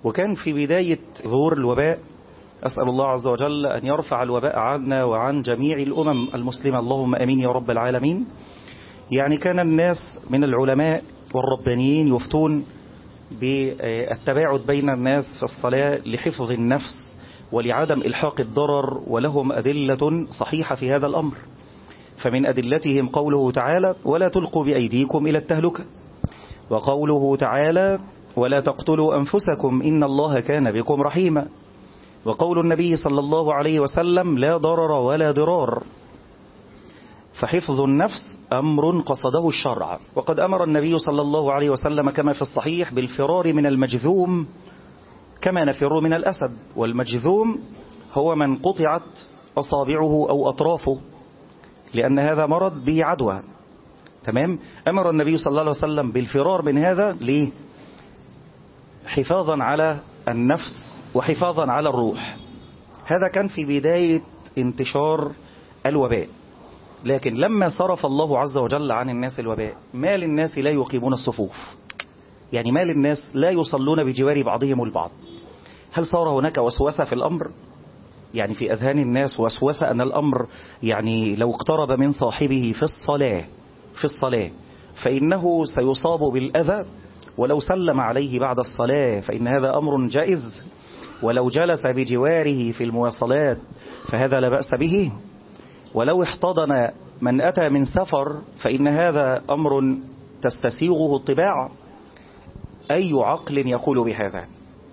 وكان في بداية ظهور الوباء، أسأل الله عز وجل أن يرفع الوباء عنا وعن جميع الأمم المسلمة، اللهم أمين يا رب العالمين. يعني كان الناس من العلماء والربانيين يفتون بالتباعد بين الناس في الصلاة لحفظ النفس ولعدم إلحاق الضرر، ولهم أدلة صحيحة في هذا الأمر. فمن أدلتهم قوله تعالى: ولا تلقوا بأيديكم إلى التهلكة، وقوله تعالى: ولا تقتلوا أنفسكم إن الله كان بكم رحيما، وقول النبي صلى الله عليه وسلم: لا ضرر ولا ضرار. فحفظ النفس أمر قصده الشرع، وقد أمر النبي صلى الله عليه وسلم كما في الصحيح بالفرار من المجذوم كما نفر من الأسد. والمجذوم هو من قطعت أصابعه أو أطرافه، لأن هذا مرض به عدوى. تمام. أمر النبي صلى الله عليه وسلم بالفرار من هذا ليه؟ حفاظا على النفس وحفاظا على الروح. هذا كان في بداية انتشار الوباء. لكن لما صرف الله عز وجل عن الناس الوباء، ما للناس لا يقيمون الصفوف، يعني ما للناس لا يصلون بجوار بعضهم البعض. هل صار هناك وسوسة في الأمر؟ يعني في أذهان الناس وسوسة أن الأمر يعني لو اقترب من صاحبه في الصلاة فإنه سيصاب بالأذى، ولو سلم عليه بعد الصلاة فإن هذا أمر جائز، ولو جلس بجواره في المواصلات فهذا لا بأس به، ولو احتضن من أتى من سفر فإن هذا أمر تستسيغه الطباع. أي عقل يقول بهذا؟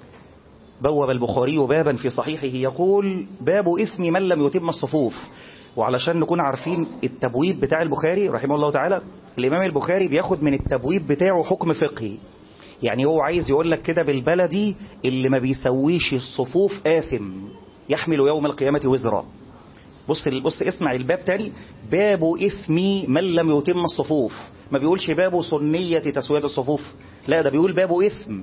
بوب البخاري بابا في صحيحه يقول: باب إثم من لم يتم الصفوف. وعلشان نكون عارفين التبويب بتاع البخاري رحمه الله تعالى، الإمام البخاري بياخد من التبويب بتاعه حكم فقهي. يعني هو عايز يقول لك كده بالبلدي: اللي ما بيسويش الصفوف آثم يحمل يوم القيامة وزرا. بص اسمع الباب تاني: باب إثم من لم يتم الصفوف. ما بيقولش باب سنية تسوية الصفوف، لا، ده بيقول باب إثم،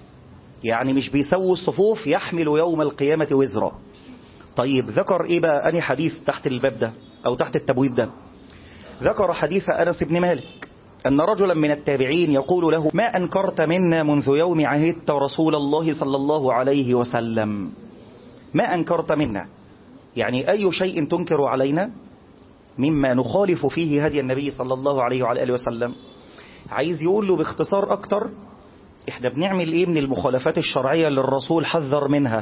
يعني مش بيسوي الصفوف يحمل يوم القيامة وزرا. طيب ذكر إيه بقى؟ أني حديث تحت الباب ده أو تحت التبويب ده؟ ذكر حديث أنس بن مالك أن رجلا من التابعين يقول له: ما أنكرت منا منذ يوم عهدت رسول الله صلى الله عليه وسلم. ما أنكرت منا، يعني أي شيء تنكر علينا مما نخالف فيه هدي النبي صلى الله عليه وعلى آله وسلم. عايز يقول له باختصار أكتر: إحنا بنعمل إيه من المخالفات الشرعية اللي الرسول حذر منها،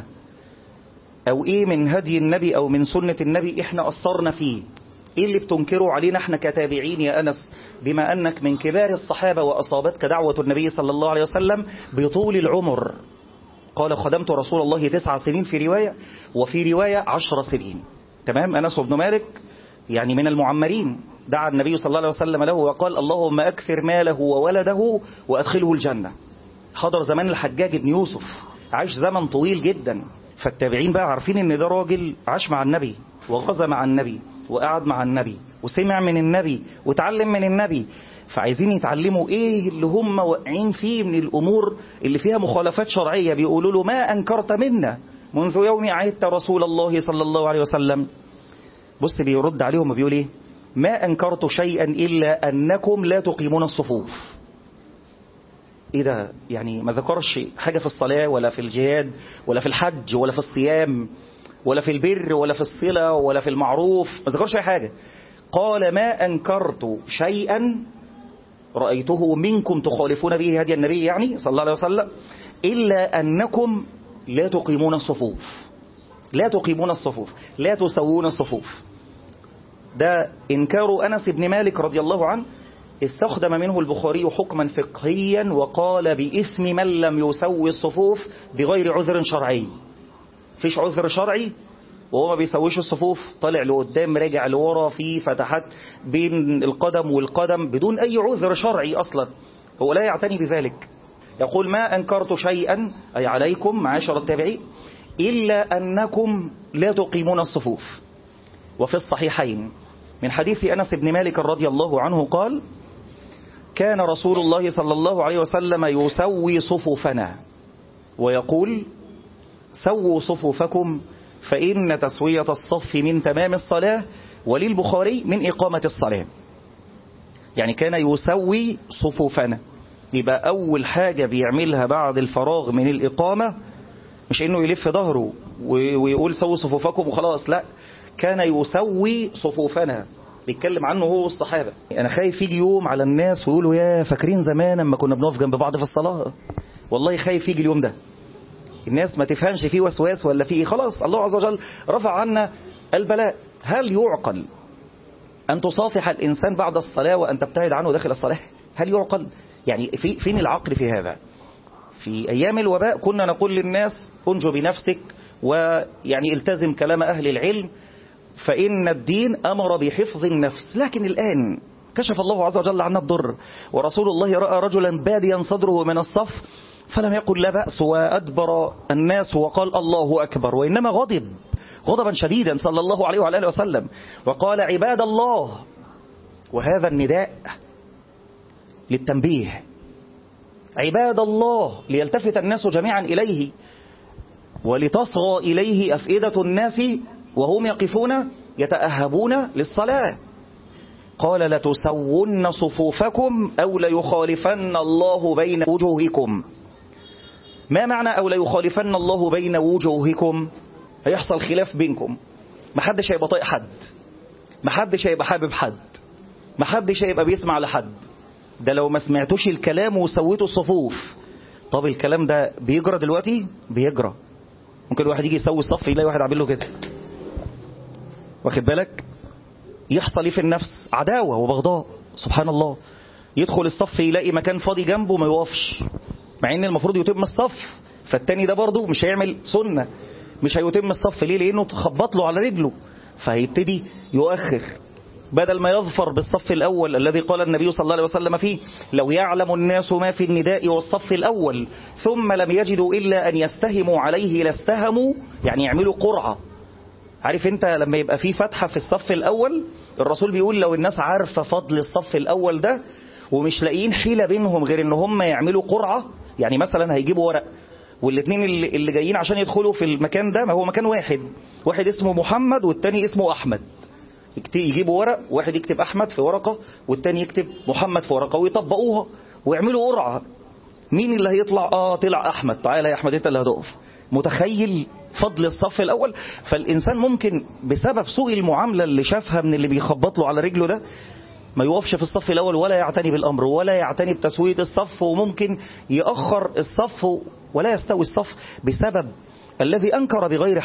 أو إيه من هدي النبي أو من سنة النبي إحنا قصرنا فيه؟ إيه اللي بتنكروا علينا إحنا كتابعين يا أنس، بما أنك من كبار الصحابة وأصابتك دعوة النبي صلى الله عليه وسلم بطول العمر؟ قال: خدمت رسول الله 9 سنين في رواية، وفي رواية 10 سنين. تمام. أنس بن مالك يعني من المعمرين، دعا النبي صلى الله عليه وسلم له وقال: اللهم أكثر ماله وولده وأدخله الجنة. حضر زمان الحجاج بن يوسف، عاش زمن طويل جدا. فالتابعين بقى عارفين ان ده راجل عاش مع النبي وغزا مع النبي وقعد مع النبي وسمع من النبي وتعلم من النبي، فعايزين يتعلموا ايه اللي هم واقعين فيه من الامور اللي فيها مخالفات شرعية. بيقولوا له: ما انكرت منا منذ يوم عهدت رسول الله صلى الله عليه وسلم. بص بيرد عليهم وبيقول ايه: ما انكرت شيئا الا انكم لا تقيمون الصفوف. ايه ده؟ يعني ما ذكرش حاجة في الصلاة ولا في الجهاد ولا في الحج ولا في الصيام ولا في البر ولا في الصلة ولا في المعروف، ما ذكرش اي حاجة. قال: ما انكرت شيئا رأيته منكم تخالفون به هدي النبي، يعني صلى الله عليه وسلم، إلا أنكم لا تقيمون الصفوف. لا تقيمون الصفوف، لا تسوون الصفوف. ده إنكار أنس بن مالك رضي الله عنه، استخدم منه البخاري حكما فقهيا وقال: بإثم من لم يسوي الصفوف بغير عذر شرعي. فيش عذر شرعي وهو ما بيسويش الصفوف، طالع لقدام راجع لورا في فتحات بين القدم والقدم بدون أي عذر شرعي أصلا، هو لا يعتني بذلك. يقول: ما أنكرت شيئا، أي عليكم معاشر التابعين، إلا أنكم لا تقيمون الصفوف. وفي الصحيحين من حديث أنس بن مالك رضي الله عنه قال: كان رسول الله صلى الله عليه وسلم يسوي صفوفنا ويقول: سووا صفوفكم فإن تسوية الصف من تمام الصلاة، وللبخاري من إقامة الصلاة. يعني كان يسوي صفوفنا، يبقى أول حاجة بيعملها بعد الفراغ من الإقامة مش إنه يلف ظهره ويقول سووا صفوفكم وخلاص، لا، كان يسوي صفوفنا، بيتكلم عنه هو والصحابة. أنا خايف يجي يوم على الناس ويقولوا يا فاكرين زمان لما كنا بنقف جنب بعض في الصلاة. والله خايف يجي اليوم ده، الناس ما تفهمش فيه وسواس ولا فيه. خلاص الله عز وجل رفع عنا البلاء. هل يعقل أن تصافح الإنسان بعد الصلاة وأن تبتعد عنه داخل الصلاة؟ هل يعقل؟ يعني فين العقل في هذا؟ في أيام الوباء كنا نقول للناس انجو بنفسك، ويعني التزم كلام أهل العلم، فإن الدين أمر بحفظ النفس. لكن الآن كشف الله عز وجل عنا الضر، ورسول الله رأى رجلا باديا صدره من الصف فلم يقل لا بأس، وأدبر الناس وقال الله أكبر، وإنما غضب غضبا شديدا صلى الله عليه وعلى آله وسلم وقال عباد الله. وهذا النداء للتنبيه، عباد الله، ليلتفت الناس جميعا إليه ولتصغى إليه أفئدة الناس وهم يقفون يتأهبون للصلاة. قال لتسون صفوفكم أو ليخالفن الله بين وجوهكم. ما معنى أو ليخالفن الله بين وجوهكم؟ هيحصل خلاف بينكم، محدش هيبقى طايق حد، محدش هيبقى حابب حد، محدش هيبقى بيسمع لحد. ده لو ما سمعتوش الكلام وسويتوا الصفوف. طب الكلام ده بيجرى دلوقتي؟ بيجرى. ممكن واحد يجي يسوي الصف يلاقي واحد عامل له كده، واخد بالك؟ يحصل ايه في النفس؟ عداوة وبغضاء. سبحان الله. يدخل الصف يلاقي مكان فاضي جنبه ما يوقفش، مع ان المفروض يتم الصف، فالتاني ده برضه مش هيعمل سنة، مش هيتم الصف. ليه؟ لانه تخبط له على رجله، فهيبتدي يؤخر بدل ما يظفر بالصف الأول الذي قال النبي صلى الله عليه وسلم فيه لو يعلم الناس ما في النداء والصف الأول ثم لم يجدوا إلا أن يستهموا عليه لاستهموا، يعني يعملوا قرعة. عارف انت لما يبقى فيه فتحة في الصف الأول، الرسول بيقول لو الناس عارفة فضل الصف الأول ده ومش لاقيين حيلة بينهم غير ان هم يعملوا قرعة، يعني مثلا هيجيبوا ورق والاثنين اللي جايين عشان يدخلوا في المكان ده، ما هو مكان واحد اسمه محمد والتاني اسمه أحمد، يجيبوا ورق، واحد يكتب أحمد في ورقة والتاني يكتب محمد في ورقة ويطبقوها ويعملوا قرعة. مين اللي هيطلع؟ طلع أحمد، تعالى يا أحمد انت اللي هتقف. متخيل فضل الصف الأول؟ فالإنسان ممكن بسبب سوء المعاملة اللي شافها من اللي بيخبط له على رجله ده ما يوقفش في الصف الأول ولا يعتني بالأمر ولا يعتني بتسوية الصف، وممكن يأخر الصف ولا يستوي الصف بسبب الذي أنكر بغير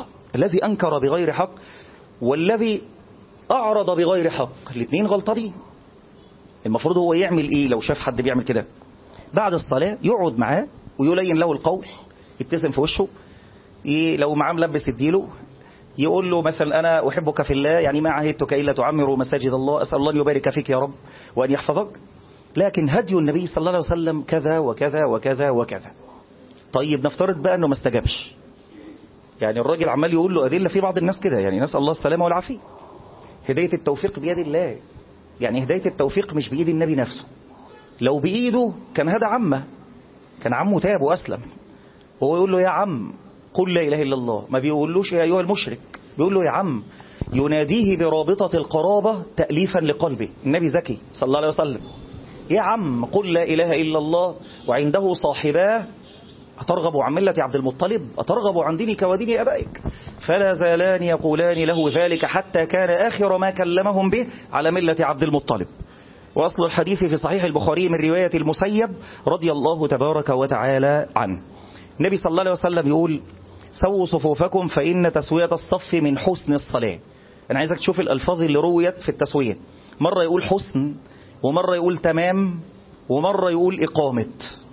حق والذي أعرض بغير حق. الاثنين غلطانين. المفروض هو يعمل إيه لو شاف حد بيعمل كده؟ بعد الصلاة يقعد معاه ويلين له القول، يبتسم في وشه، لو معاه ملبس يديله، يقول له مثلا أنا أحبك في الله، يعني ما عهدتك إلا تعمر مساجد الله، أسأل الله أن يبارك فيك يا رب وأن يحفظك. لكن هدي النبي صلى الله عليه وسلم كذا وكذا وكذا وكذا. طيب نفترض بقى أنه ما استجابش، يعني الراجل عمال يقول له أدلة. في بعض الناس كده، يعني نسأل الله السلامة والعافية. هداية التوفيق بيد الله، يعني هداية التوفيق مش بيد النبي نفسه. لو بإيده كان هدى عمه، كان عمه تاب وأسلم، وهو يقول له يا عم قل لا إله إلا الله، ما بيقولوش يا أيها المشرك، بيقول له يا عم، يناديه برابطة القرابة تأليفا لقلبه. النبي ذكي صلى الله عليه وسلم، يا عم قل لا إله إلا الله، وعنده صاحباه أترغب عن ملة عبد المطلب؟ أترغب عن دينك ودين أبائك؟ فلا زالان يقولان له ذلك حتى كان آخر ما كلمهم به على ملة عبد المطلب. وأصل الحديث في صحيح البخاري من رواية المسيب رضي الله تبارك وتعالى عنه. النبي صلى الله عليه وسلم يقول سووا صفوفكم فإن تسوية الصف من حسن الصلاة. أنا عايزك تشوف الألفاظ اللي رويت في التسوية، مرة يقول حسن، ومرة يقول تمام، ومرة يقول إقامة.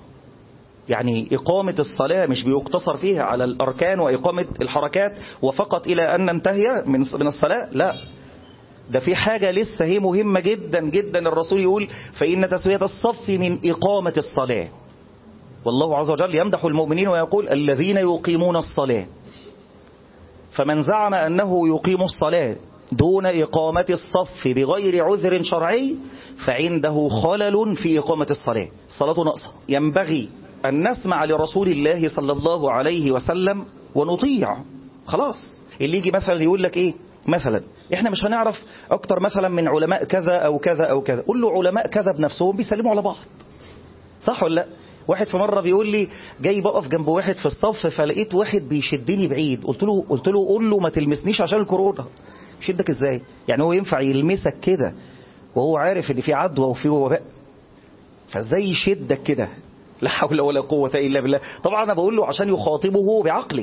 يعني إقامة الصلاة مش بيقتصر فيها على الأركان وإقامة الحركات وفقط إلى أن ننتهي من الصلاة، لا، ده في حاجة لسه هي مهمة جدا جدا. الرسول يقول فإن تسوية الصف من إقامة الصلاة. والله عز وجل يمدح المؤمنين ويقول الذين يقيمون الصلاة. فمن زعم أنه يقيم الصلاة دون إقامة الصف بغير عذر شرعي فعنده خلل في إقامة الصلاة، الصلاة ناقصة. ينبغي أن نسمع لرسول الله صلى الله عليه وسلم ونطيع. خلاص. اللي يجي مثلا يقول لك إيه مثلا إحنا مش هنعرف أكتر مثلا من علماء كذا أو كذا أو كذا، قل له علماء كذا بنفسهم بيسلموا على بعض، صح ولا لا؟ واحد في مرة بيقول لي جاي بقف جنب واحد في الصف، فلقيت واحد بيشدني بعيد، قلت له قول له ما تلمسنيش عشان الكورونا. يشدك ازاي؟ يعني هو ينفع يلمسك كده وهو عارف ان في عدوى وفي وباء؟ فازاي يشدك كده؟ لا حول ولا قوة الا بالله. طبعا انا بقول له عشان يخاطبه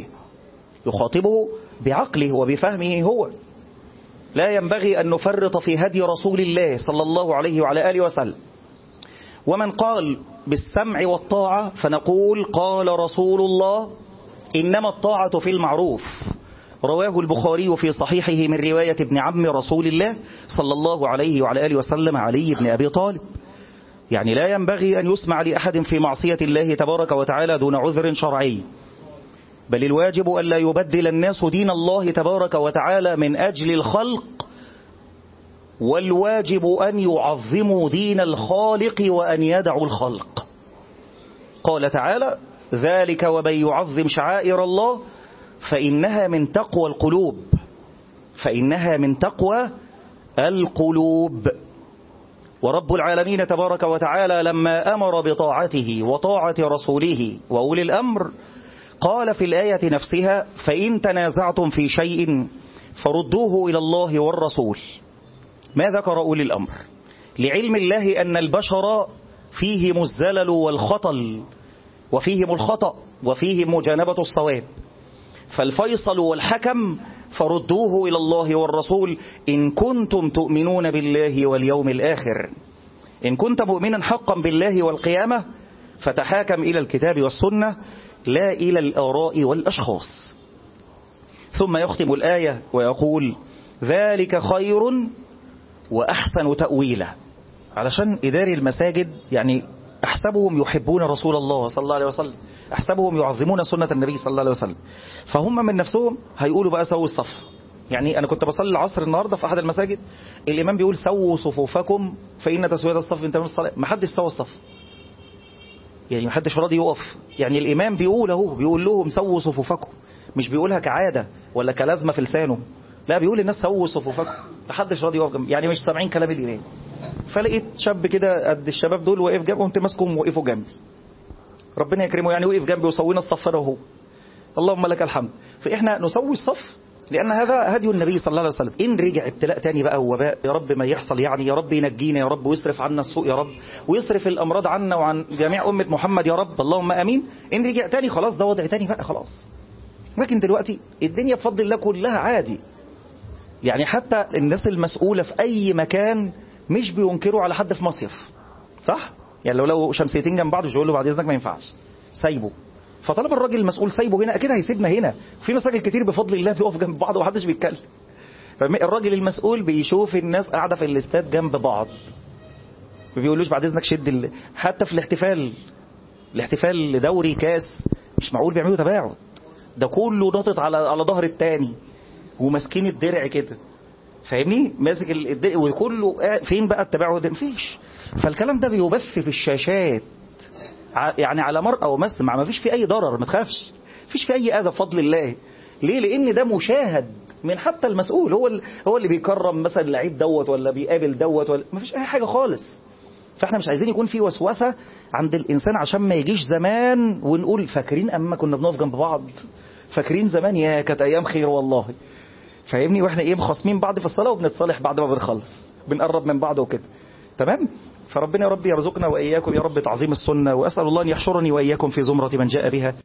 بعقله وبفهمه هو. لا ينبغي أن نفرط في هدي رسول الله صلى الله عليه وعلى آله وسلم. ومن قال بالسمع والطاعة فنقول قال رسول الله إنما الطاعة في المعروف. رواه البخاري في صحيحه من رواية ابن عم رسول الله صلى الله عليه وعلى آله وسلم علي بن أبي طالب. يعني لا ينبغي أن يسمع لأحد في معصية الله تبارك وتعالى دون عذر شرعي، بل الواجب أن لا يبدل الناس دين الله تبارك وتعالى من أجل الخلق، والواجب أن يعظموا دين الخالق وأن يدعوا الخلق. قال تعالى ذلك ومن يعظم شعائر الله فإنها من تقوى القلوب. ورب العالمين تبارك وتعالى لما أمر بطاعته وطاعة رسوله وأولي الأمر قال في الآية نفسها فإن تنازعتم في شيء فردوه إلى الله والرسول. ما ذكر أولي الأمر؟ لعلم الله أن البشر فيهم الزلل والخطل وفيهم الخطأ وفيهم مجانبة الصواب، فالفيصل والحكم فردوه إلى الله والرسول إن كنتم تؤمنون بالله واليوم الآخر. إن كنت مؤمنا حقا بالله والقيامة فتحاكم إلى الكتاب والسنة لا إلى الآراء والأشخاص. ثم يختم الآية ويقول ذلك خير وأحسن تأويلا. علشان إداري المساجد يعني أحسبهم يحبون رسول الله صلى الله عليه وسلم، أحسبهم يعظمون سنة النبي صلى الله عليه وسلم، فهم من نفسهم هيقولوا بقى سووا الصف. يعني أنا كنت بصلي العصر النهاردة في أحد المساجد، الإمام بيقول سووا صفوفكم فإن تسوية الصف من تمام الصلاة. ما حدش سوى الصف، يعني ما حدش راضي يقف. يعني الإمام بيقول لهم سووا صفوفكم، مش بيقولها كعادة ولا كلازمة في لسانه، لا بيقول للناس سووا صفوفكم. ما حدش راضي يقف جنبي، يعني مش سامعين كلام الإمام. فلقيت شاب كده قد الشباب دول واقف جنبي، قمت ماسكهم وقفوا جنبي، ربنا يكرمه يعني، وقف جنبي وسوينا الصف انا وهو، اللهم لك الحمد. فاحنا نسوي الصف لان هذا هدي النبي صلى الله عليه وسلم. ان رجع ابتلاء تاني بقى ووباء، يا رب ما يحصل، يعني يا رب ينجينا يا رب، ويصرف عنا السوء يا رب، ويصرف الامراض عنا وعن جميع امه محمد يا رب، اللهم امين. ان رجع تاني خلاص ده وضع تاني بقى خلاص. لكن دلوقتي الدنيا بفضل الله كلها عادي. يعني حتى الناس المسؤولة في أي مكان مش بينكروا على حد في مصيف، صح؟ يعني لو شمسيتين جنب بعض مش هيقول له بعد إذنك ما ينفعش، سايبه. فطالما الراجل المسؤول سايبه هنا أكيد هيسيبنا هنا. في مساجد كتير بفضل الله بيقف جنب بعض ومحدش بيتكلم. فالراجل المسؤول بيشوف الناس قاعدة في الاستاد جنب بعض، ما بيقولوش بعد إذنك شد حتى في الاحتفال دوري كاس مش معقول بيعملوا تباعد، ده كله ناطط على ظهر التاني وماسكين الدرع كده، فاهمني؟ ماسك الدرع وكله فين بقى التباعد؟ مفيش. فالكلام ده بيبث في الشاشات يعني على مرأى ومسمع، ما فيش فيه اي ضرر، ما تخافش، مفيش فيه اي اذى بفضل الله. ليه؟ لان ده مشاهد من حتى المسؤول، هو اللي بيكرم مثلا اللعيب دوت ولا بيقابل دوت، ولا ما فيش اي حاجه خالص. فاحنا مش عايزين يكون في وسوسه عند الانسان عشان ما يجيش زمان ونقول فاكرين اما كنا بنقف جنب بعض، فاكرين زمان يا كانت ايام خير والله، فاهمني؟ واحنا ايه مخاصمين بعض في الصلاه وبنتصالح بعد ما بنخلص، بنقرب من بعض وكده، تمام؟ فربنا يا رب يرزقنا واياكم يا رب تعظيم السنه، واسال الله ان يحشرني واياكم في زمره من جاء بها.